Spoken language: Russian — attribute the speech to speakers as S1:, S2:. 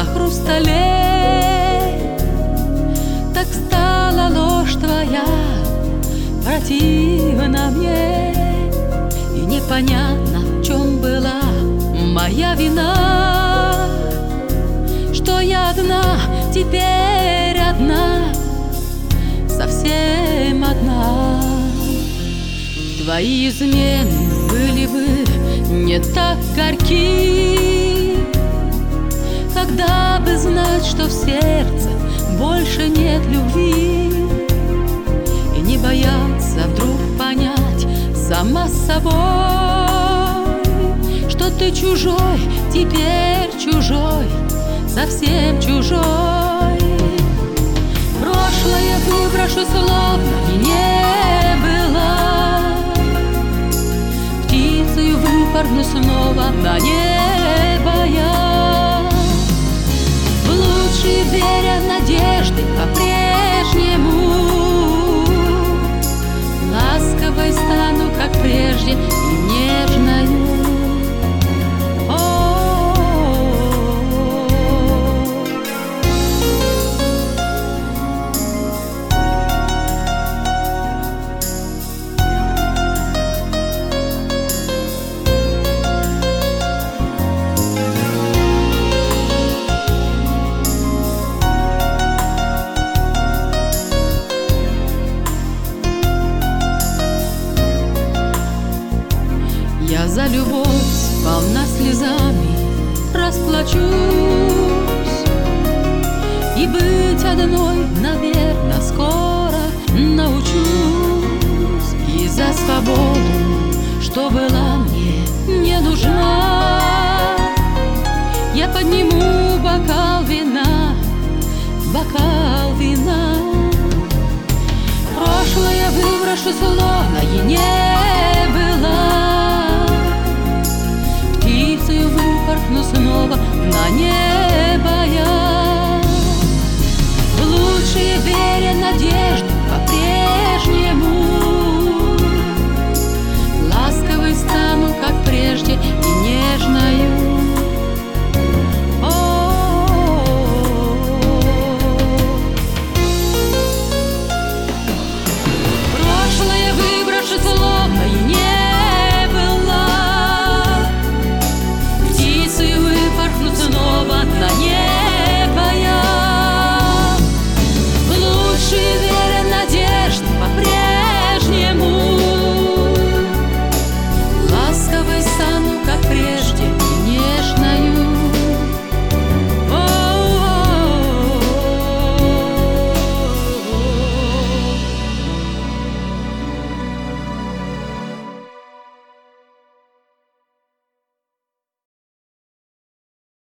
S1: хрустале. Так стала ложь твоя противна мне, и непонятно, в чем была моя вина, что я одна, теперь одна, совсем одна. Твои измены были бы не так горьки, когда бы знать, что в сердце больше нет любви, и не бояться вдруг понять сама с собой, что ты чужой, теперь чужой, совсем чужой. Прошлое выброшу, словно и не было, птицею выпорхну снова на небо я. В лучшие веря надежды по-прежнему, ласковой стану, как прежде, и нежною. Я за любовь сполна слезами расплачусь, и быть одной, наверно, скоро научусь. И за свободу, что была мне не нужна, я подниму бокал вина, бокал вина. Прошлое выброшу, словно и не было, выпорхну снова на небо я. В лучшие веря надежды